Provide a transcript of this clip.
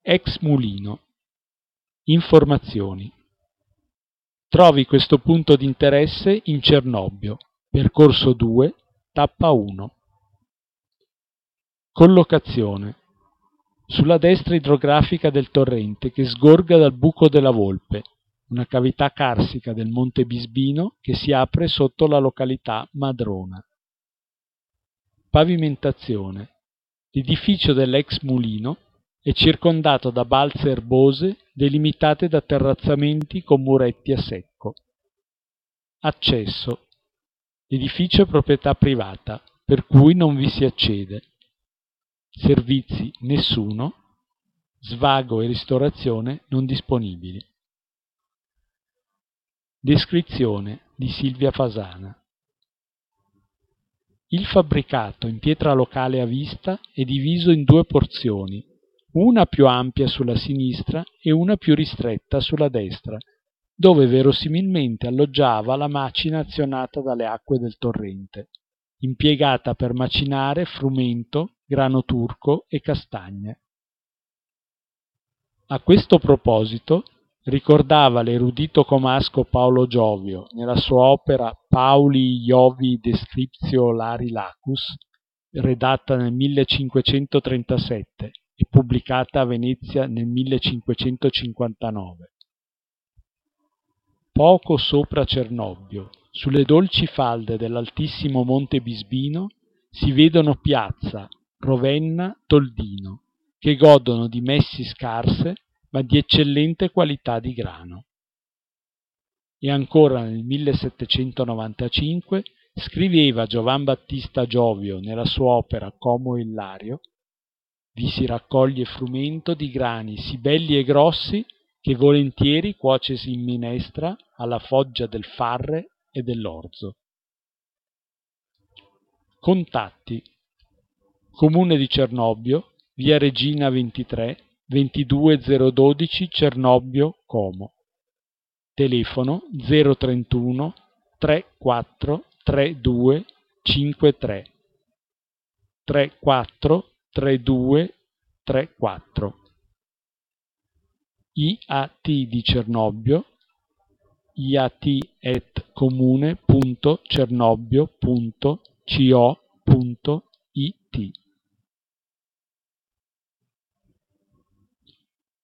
Ex Mulino. Informazioni. Trovi questo punto di interesse in Cernobbio, percorso 2, tappa 1. Collocazione. Sulla destra idrografica del torrente che sgorga dal Buco della Volpe, una cavità carsica del Monte Bisbino che si apre sotto la località Madrona. Pavimentazione. L'edificio dell'ex mulino è circondato da balze erbose delimitate da terrazzamenti con muretti a secco. Accesso. L'edificio è proprietà privata, per cui non vi si accede. Servizi nessuno. Svago e ristorazione non disponibili. Descrizione di Silvia Fasana. Il fabbricato in pietra locale a vista è diviso in due porzioni, una più ampia sulla sinistra e una più ristretta sulla destra, dove verosimilmente alloggiava la macina azionata dalle acque del torrente, impiegata per macinare frumento, grano turco e castagne. A questo proposito ricordava l'erudito comasco Paolo Giovio nella sua opera Pauli Jovi Descriptio Lari Lacus, redatta nel 1537 e pubblicata a Venezia nel 1559. Poco sopra Cernobbio, sulle dolci falde dell'altissimo Monte Bisbino, si vedono Piazza, Rovenna, Toldino, che godono di messi scarse ma di eccellente qualità di grano. E ancora nel 1795 scriveva Giovan Battista Giovio nella sua opera Como Illario: vi si raccoglie frumento di grani sì belli e grossi che volentieri cuocesi in minestra alla foggia del farre e dell'orzo. Contatti. Comune di Cernobbio, via Regina 23, 22012 Cernobbio, Como. Telefono 031 34 32 53 34 32 34. IAT di Cernobbio, iat@comune.cernobbio.co.it